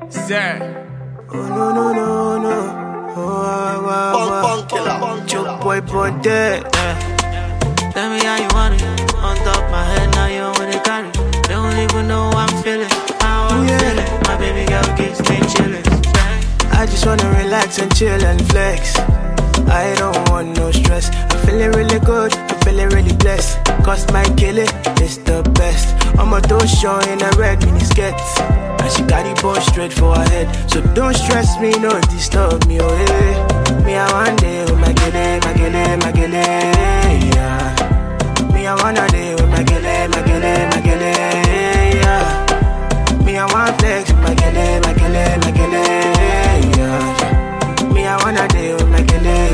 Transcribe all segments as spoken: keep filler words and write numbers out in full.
Sir. Oh no no no no. Oh, wow, wow, wow. Choke boy boy dead. Yeah. Tell me how you want it. On top my head now you want to carry. Don't even know how I'm feeling. How I'm yeah. feeling. My baby girl keeps me chilling. I just wanna relax and chill and flex. I don't want no stress. I'm feeling really good, I'm feeling really blessed. Cause my killer is the best. I'm a door show in a red mini skirt. And she got it both straight for her head. So don't stress me, no disturb me, oh hey. Me I one day with my killer, my killer, my killer, yeah. Me I wanna day with my killer, my killer, my killer, yeah. Me I want flex with my killer, my killer, my killer, yeah. Me I wanna day with my killer.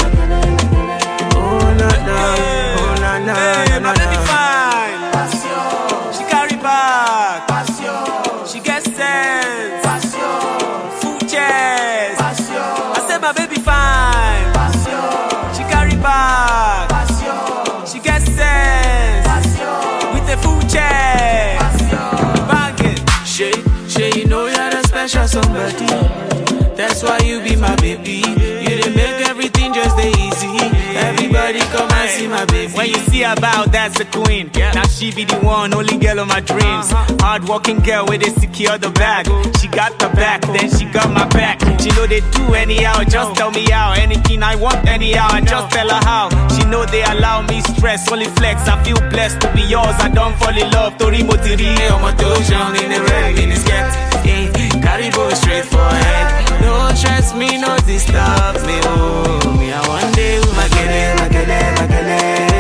Oh no no, oh no no, hey, no my no. baby fine. She carry back. She gets sense. Full chest. I said my baby fine. She carry back. She gets sense. With a full chest. Bang it. Shay, Shay, you know you're a special somebody. That's why you be my baby. You didn't make everything just the easy. Everybody come and see my baby. When you see her bow, that's the queen. Yeah. Now she be the one, only girl of my dreams. Uh-huh. Hard working girl where they secure the bag. She got the back, then she got my back. She know they do anyhow, just tell me how. Anything I want anyhow, and just tell her how. She know they allow me stress, only flex. I feel blessed to be yours, I don't fall in love. Tori motiri, on my toes, down in the red, in the skirt. Yeah, carry both straight for her head. Don't stress me, no disturb me, oh. Me I one day with my kele, my kele, my kele,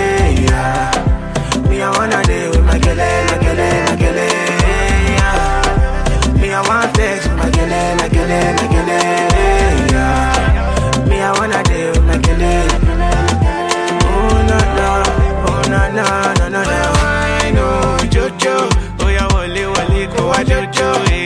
yeah. Me I wanna day with my kele, my kele, my kele, yeah. Me I want flex with my kele, my kele, my kele, yeah. Me I wanna day with my kele. Oh no no, oh no no no no no. I know Jojo, oh yeah, wale wale, go wa Jojo, eh.